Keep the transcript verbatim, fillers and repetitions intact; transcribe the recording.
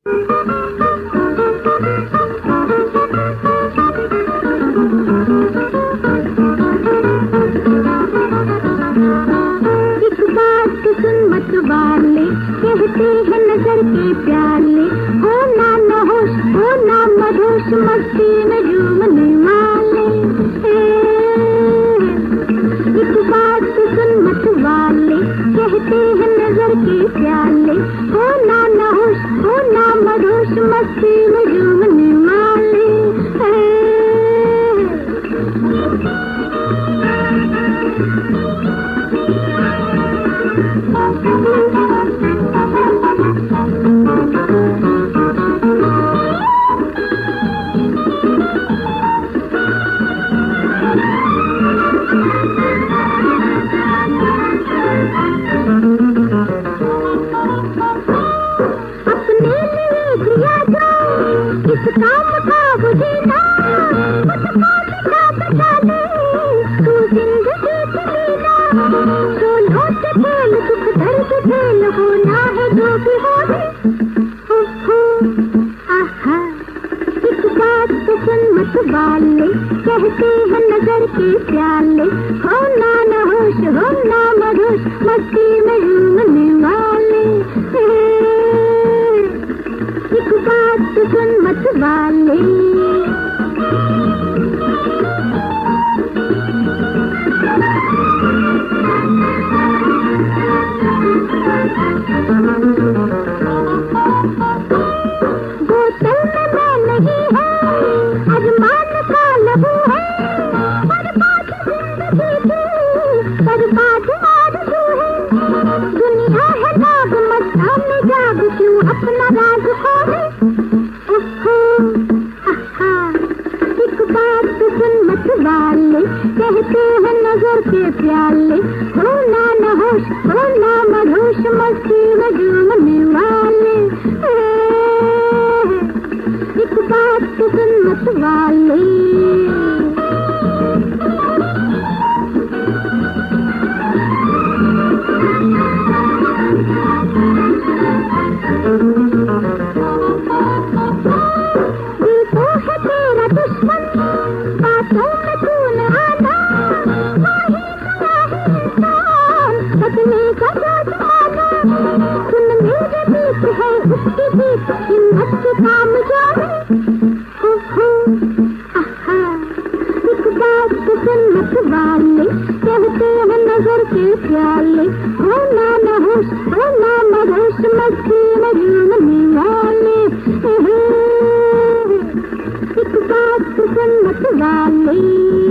वाले कहते हैं नजर के प्याले, हो ना नहोश हो ना मधोश, मस्ती में झूमने वाले। एक बात सुन मत वाले कहते हैं नजर के प्याले, हो ना नहोश हो ना मधोश, मस्ती में झूमने वाले। इस काम का बुझेगा बचा बचा ले तू जिंदगी की लीला, सोलों से खेल दुख दर्द खेल, होना है जो भी हो दे। हो हो आहा एक बात तो सुन मत वाले कहते हैं नजर के प्याले, हो ना नहोश हो ना मधोश, मस्ती में झूमने वाले। एक बात सुन मत वाले। बोतल में मैं नहीं है, अरमान का लहू है, बर्बाद जिंदगी की बर्बाद आरज़ू है। दुनिया है नाग मस्ता में जाग, क्यों अपना राज खोले। एक बात सुन मत वाले कहते हैं नजर के प्याले, हो ना नहोश हो ना मधोश, मस्ती में झूमने वाले। एक बात सुन मत वाले। बातों में तू न आना, बदले का जमाना, सुन मेरे बीच है उसकी बीच, हिम्मत से काम जाने। हो हो आहा एक बात सुन मत वाले कहते हैं नजर के प्याले, हो ना नहोश हो ना मधोश, मस्ती में झूमने वाले। एक बात सुन मत वाले।